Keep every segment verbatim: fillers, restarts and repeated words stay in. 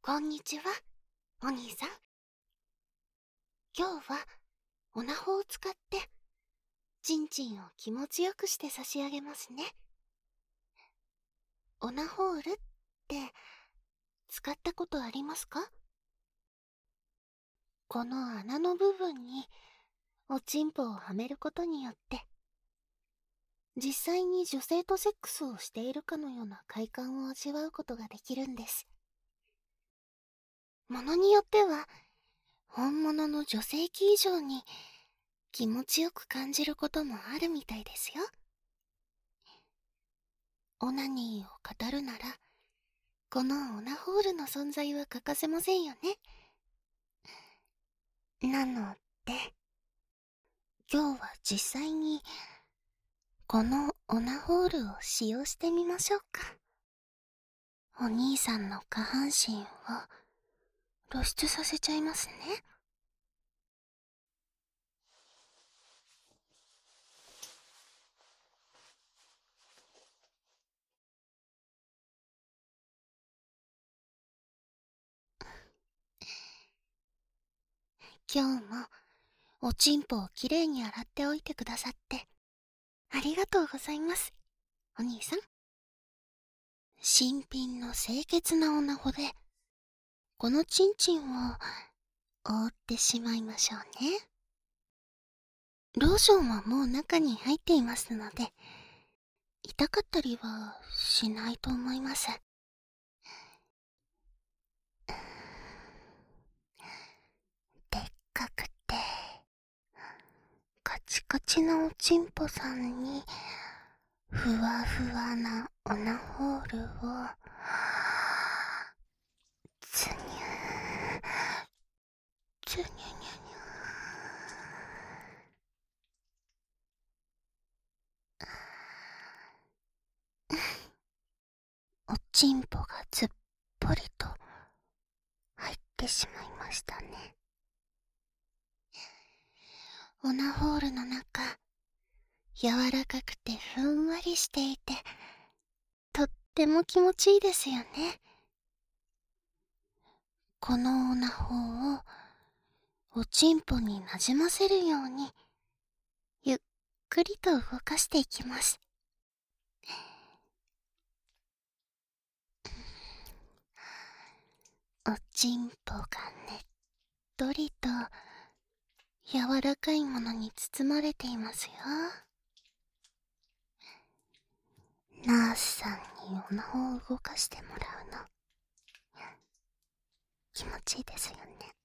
こんにちは、お兄さん。今日はオナホを使ってチンチンを気持ちよくして差し上げますね。オナホールって使ったことありますか？この穴の部分におちんぽをはめることによって実際に女性とセックスをしているかのような快感を味わうことができるんです。ものによっては本物の女性器以上に気持ちよく感じることもあるみたいですよ。オナニーを語るならこのオナホールの存在は欠かせませんよね。なので今日は実際にこのオナホールを使用してみましょうか。お兄さんの下半身を露出させちゃいますね。今日もおちんぽをきれいに洗っておいてくださってありがとうございます、お兄さん。新品の清潔なオナホでこのチンチンを覆ってしまいましょうね。ローションはもう中に入っていますので痛かったりはしないと思います。でっかくてカチカチなおちんぽさんにふわふわなオナホールをつにゅーつにゅにゅにゅおちんぽがずっぽりと入ってしまいましたね。オナホールの中柔らかくてふんわりしていてとっても気持ちいいですよね。このオナホをおちんぽになじませるようにゆっくりと動かしていきます。おちんぽがねっとりと柔らかいものに包まれていますよ。ナースさんにオナホを動かしてもらうの気持ちいいですよね。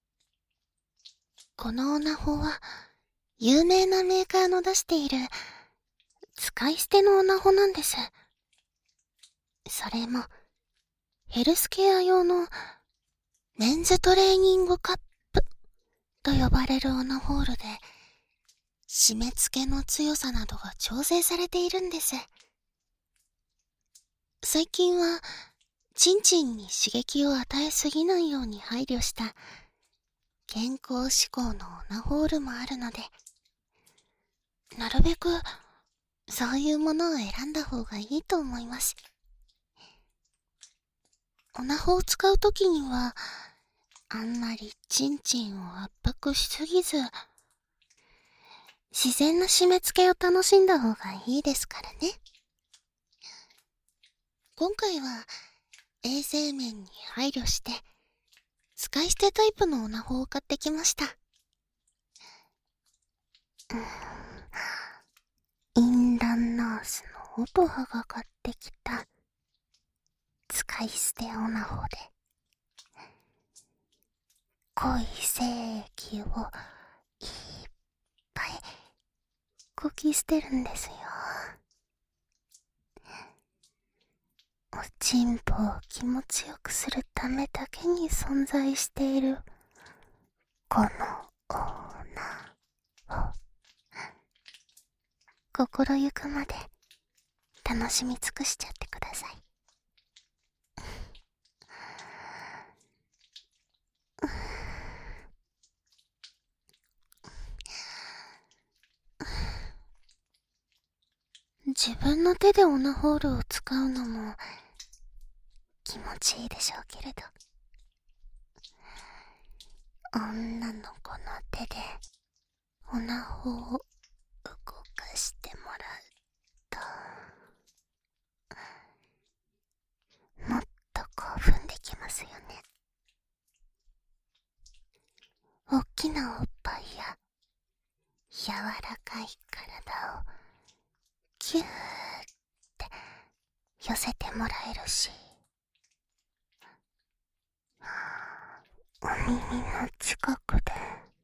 このオナホは有名なメーカーの出している使い捨てのオナホなんです。それもヘルスケア用のメンズトレーニングカップと呼ばれるオナホールで締め付けの強さなどが調整されているんです。最近はチンチンに刺激を与えすぎないように配慮した健康志向のオナホールもあるのでなるべくそういうものを選んだ方がいいと思います。オナホを使うときにはあんまりチンチンを圧迫しすぎず自然な締め付けを楽しんだ方がいいですからね。今回は衛生面に配慮して使い捨てタイプのオナホを買ってきました。インランナースのオトハが買ってきた使い捨てオナホで濃い精液をいっぱいこき捨てるんですよ。おちんぽを気持ちよくするためだけに存在しているこのオーナーを心ゆくまで楽しみ尽くしちゃってください。自分の手でオナホールを使うのも気持ちいいでしょうけれど女の子の手でオナホを動かしてもらうと、もっと興奮できますよね。おっきなおっぱいや柔らかい体をキューって寄せてもらえるし、お耳の近くで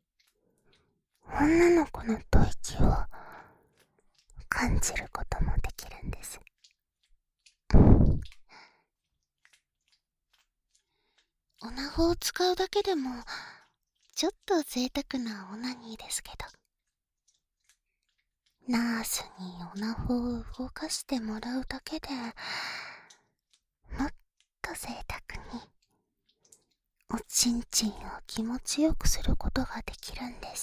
女の子の吐息を感じることもできるんです。オナホを使うだけでもちょっと贅沢なオナニーですけど、ナースにオナホを動かしてもらうだけでもっと贅沢におちんちんを気持ちよくすることができるんです。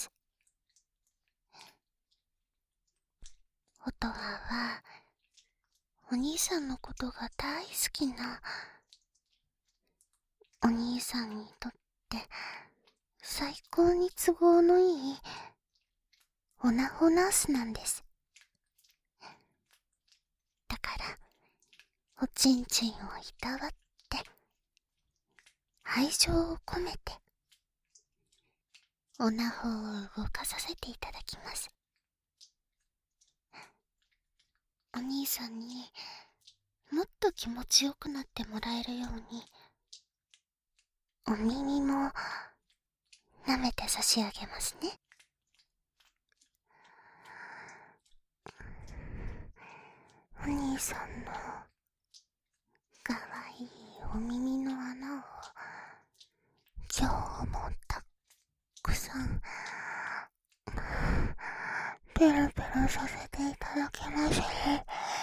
音羽はお兄さんのことが大好きな、お兄さんにとって最高に都合のいいオナホナースなんです。だからおちんちんをいたわって愛情を込めてオナホを動かさせていただきます。お兄さんにもっと気持ちよくなってもらえるように、お耳も舐めて差し上げますね。お兄さんのかわいいお耳の穴を今日もたくさんペロペロさせていただきますね。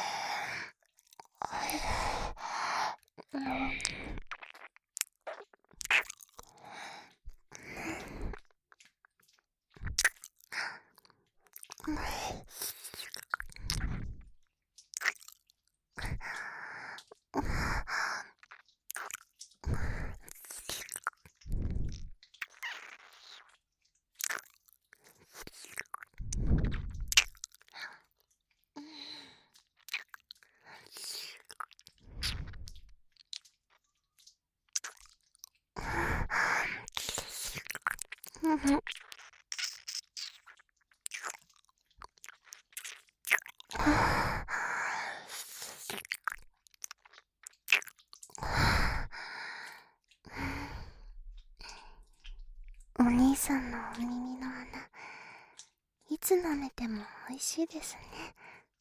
お兄さんのお耳の穴、いつ舐めても美味しいですね。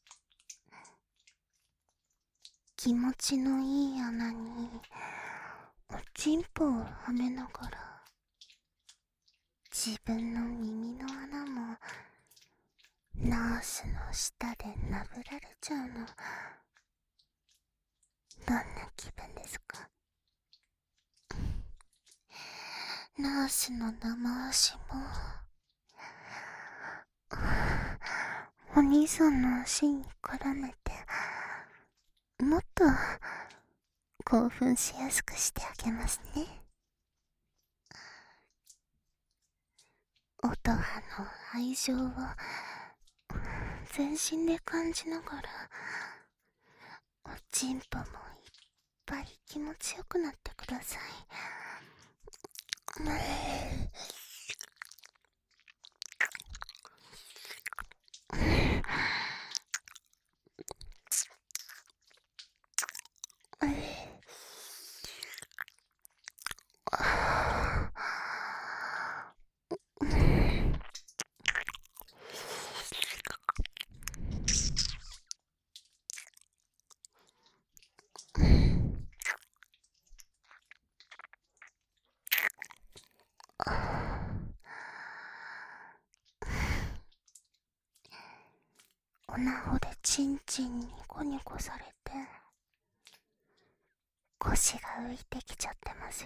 気持ちのいい穴におちんぽをはめながら自分の耳の穴もナースの舌でなぶられちゃうの、どんな気分ですか？ナースの生足もお兄さんの足に絡めてもっと興奮しやすくしてあげますね。音羽の愛情を全身で感じながらおちんぽもいっぱい気持ちよくなってください。おなほでちんちんにニコニコされて腰が浮いてきちゃってますよ。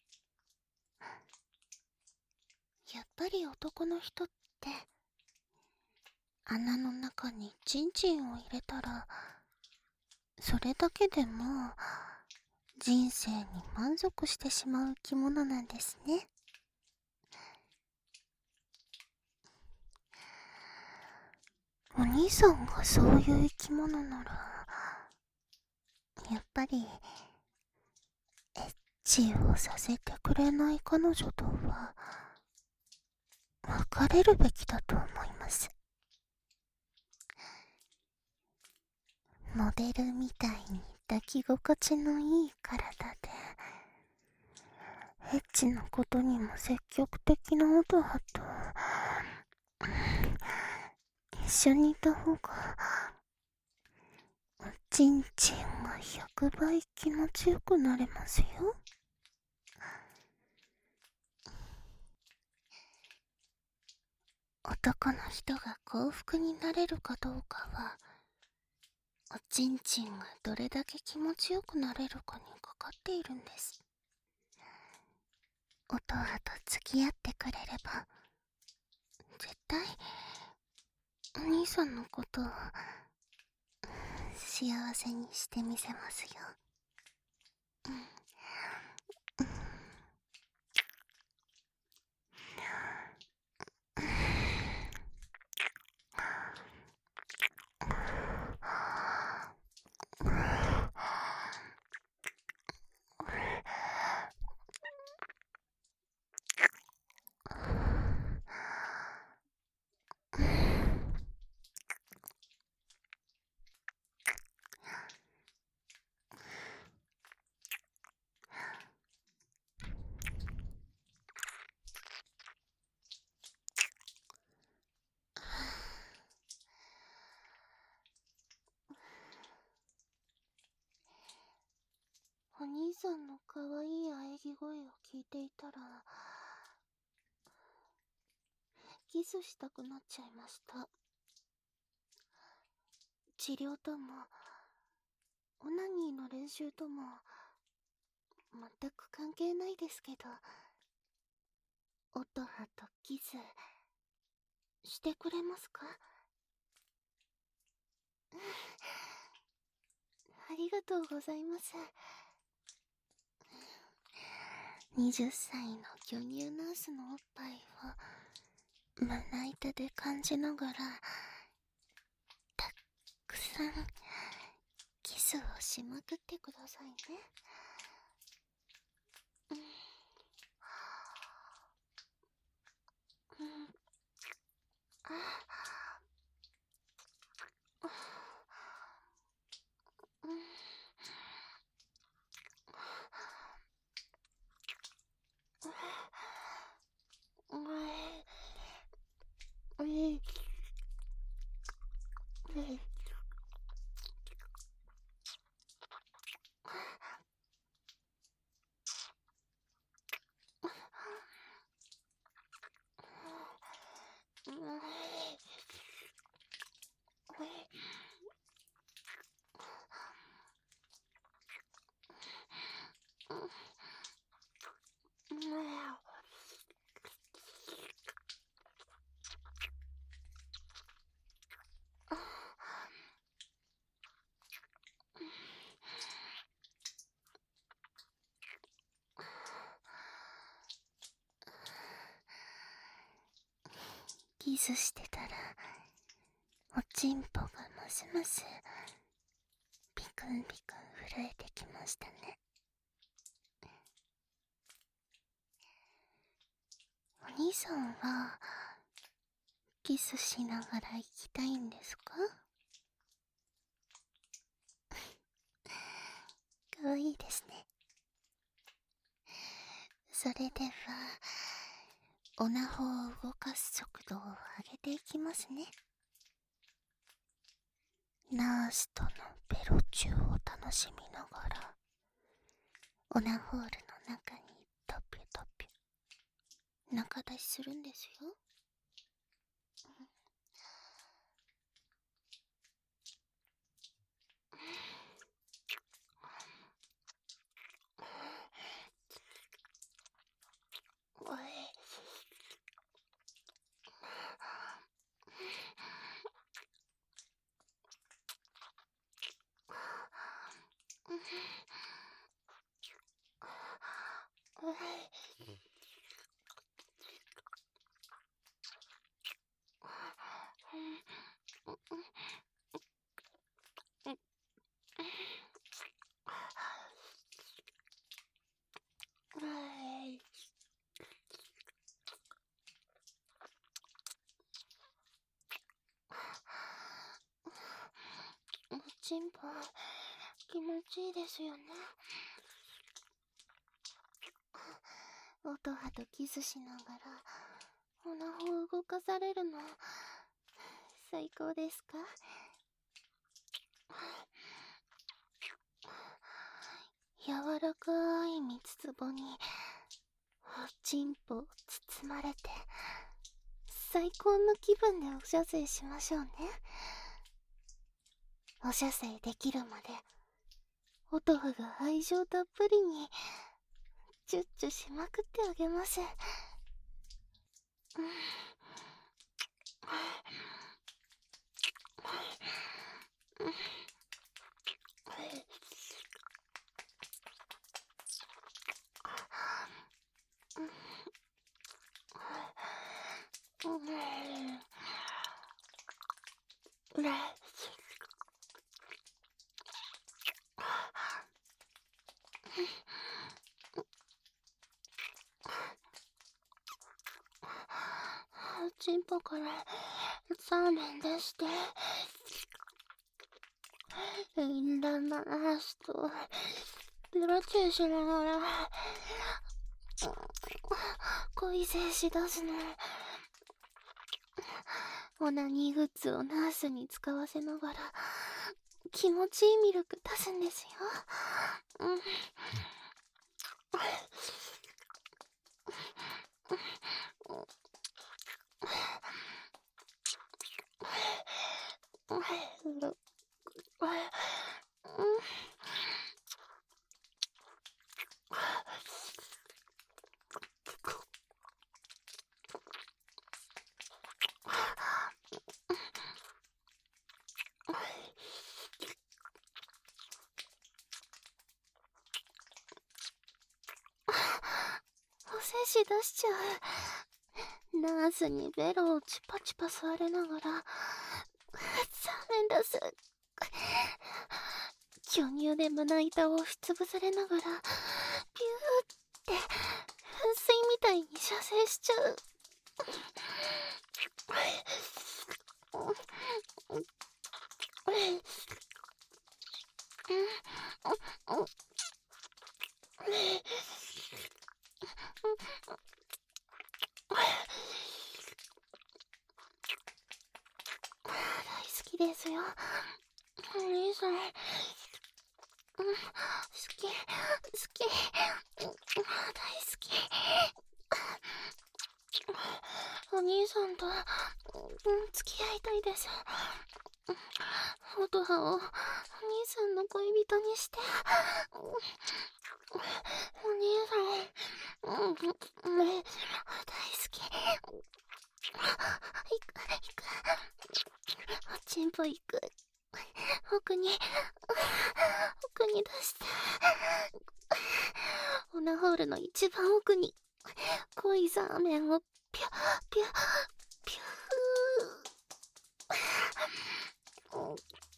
やっぱり男の人って穴の中にチンチンを入れたらそれだけでもう人生に満足してしまう生き物なんですね。 お兄さんがそういう生き物なら、やっぱりエッチをさせてくれない彼女とは別れるべきだと思います。モデルみたいに抱き心地のいい体で、エッチなことにも積極的な音羽と一緒にいた方がおちんちんがひゃくばい気持ちよくなれますよ。男の人が幸福になれるかどうかは、おちんちんがどれだけ気持ちよくなれるかにかかっているんです。音羽と付き合ってくれれば、絶対お兄さんのことを幸せにしてみせますよ。うん。お兄さんの可愛い喘ぎ声を聞いていたら、キスしたくなっちゃいました。治療ともオナニーの練習とも全く関係ないですけど、音羽とキスしてくれますか？ありがとうございます。はたちの巨乳ナースのおっぱいを胸板で感じながら、たくさんキスをしまくってくださいね。うん、うん、ああ、うん、うん、うん、うん、キスしてたらおちんぽがますますピクンピクン震えてきましたね。お兄さんはキスしながら行きたいんですか？かわいいですね。それではオナホを動かす速度を上げていきますね。ナースとのベロチューを楽しみながらオナホールの中にトピュトピュ中出しするんですよ。おい、おい、 ちんぽ気持ちいいですよね。音羽とキスしながらオナホを動かされるの最高ですか？柔らかい蜜つぼにおちんぽを包まれて最高の気分でおしゃせいしましょうね。おしゃせいできるまで音羽が愛情たっぷりにチュッチュしまくってあげます。うんチンポからサーメン出してインランマラスとベロチューしながら恋精子出すの。オナニーグッズをナースに使わせながら気持ちいいミルク出すんですよ。うんお精子出しちゃう。ナースにベロをチパチパ吸われながらサーメン出す。巨乳で胸板を押しつぶされながらピューって噴水みたいに射精しちゃう。大好きですよお兄さん。好き好き大好き。お兄さんと付き合いたいです。音羽をお兄さんの恋人にして。お兄さん大好き。行く行くおちんぽ行く。奥に奥に出してオナホールの一番奥に濃いザーメンをピュピュピュー。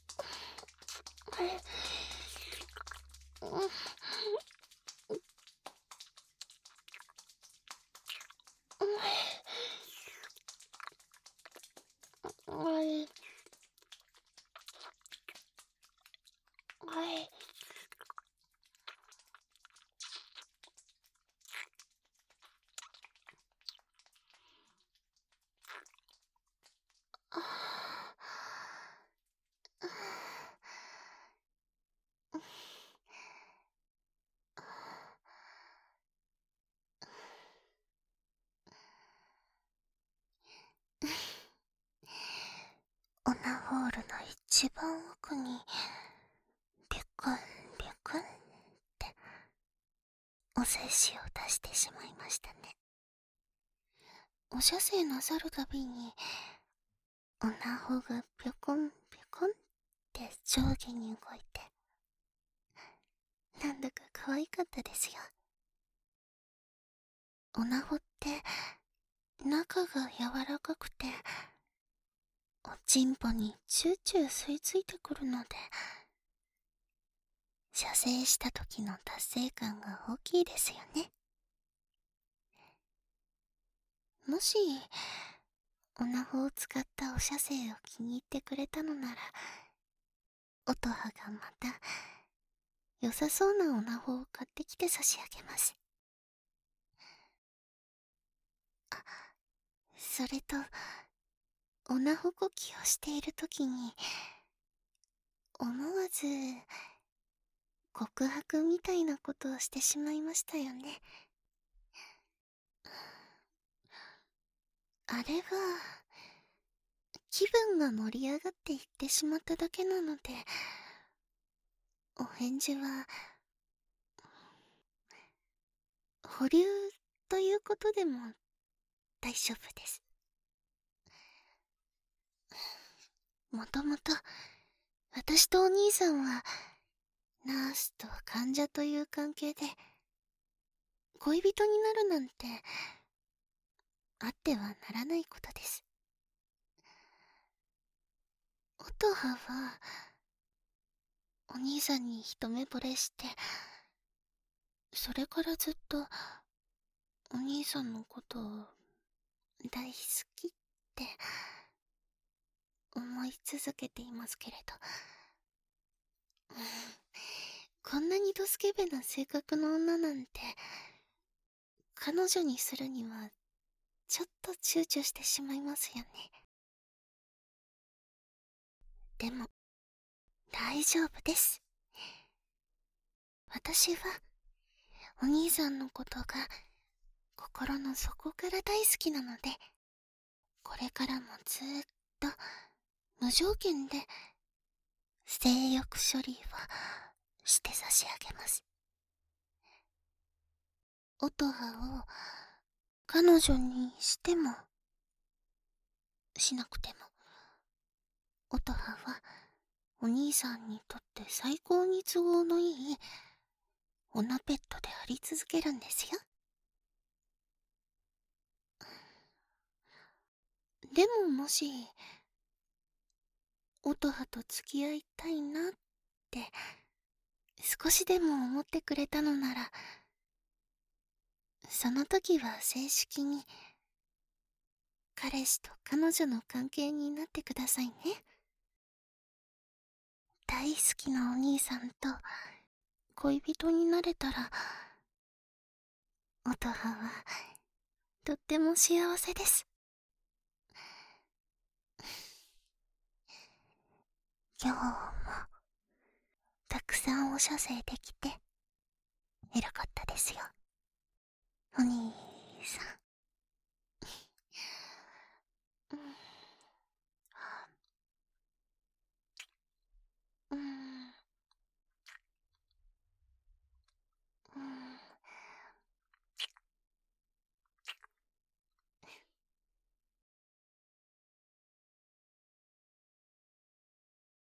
オナホールの一番奥にビュクンビュクンってお精子を出してしまいましたね。お射精なさるたびにオナホがビュクンビュクンって上下に動いてなんだか可愛かったですよ。オナホって中が柔らかくておちんぽにチューチュー吸い付いてくるので射精した時の達成感が大きいですよね。もしオナホを使ったお射精を気に入ってくれたのなら音羽がまた良さそうなおなほを買ってきて差し上げます。あ、それと、おなほこきをしているときに、思わず、告白みたいなことをしてしまいましたよね。あれは、気分が盛り上がって言ってしまっただけなので、お返事は、保留ということでも大丈夫です。もともと、私とお兄さんは、ナースと患者という関係で、恋人になるなんて、あってはならないことです。音羽は、お兄さんに一目惚れして、それからずっと、お兄さんのことを大好きって思い続けていますけれど、うん、こんなにドスケベな性格の女なんて彼女にするにはちょっと躊躇してしまいますよね。でも大丈夫です。私はお兄さんのことが心の底から大好きなので、これからもずーっと無条件で性欲処理はして差し上げます。音羽を彼女にしてもしなくても、音羽はお兄さんにとって最高に都合のいいオナペットであり続けるんですよ。でももし音羽と付き合いたいなって少しでも思ってくれたのなら、その時は正式に彼氏と彼女の関係になってくださいね。大好きなお兄さんと恋人になれたら、音羽はとっても幸せです。今日もたくさんお射精できて偉かったですよ、お兄さん。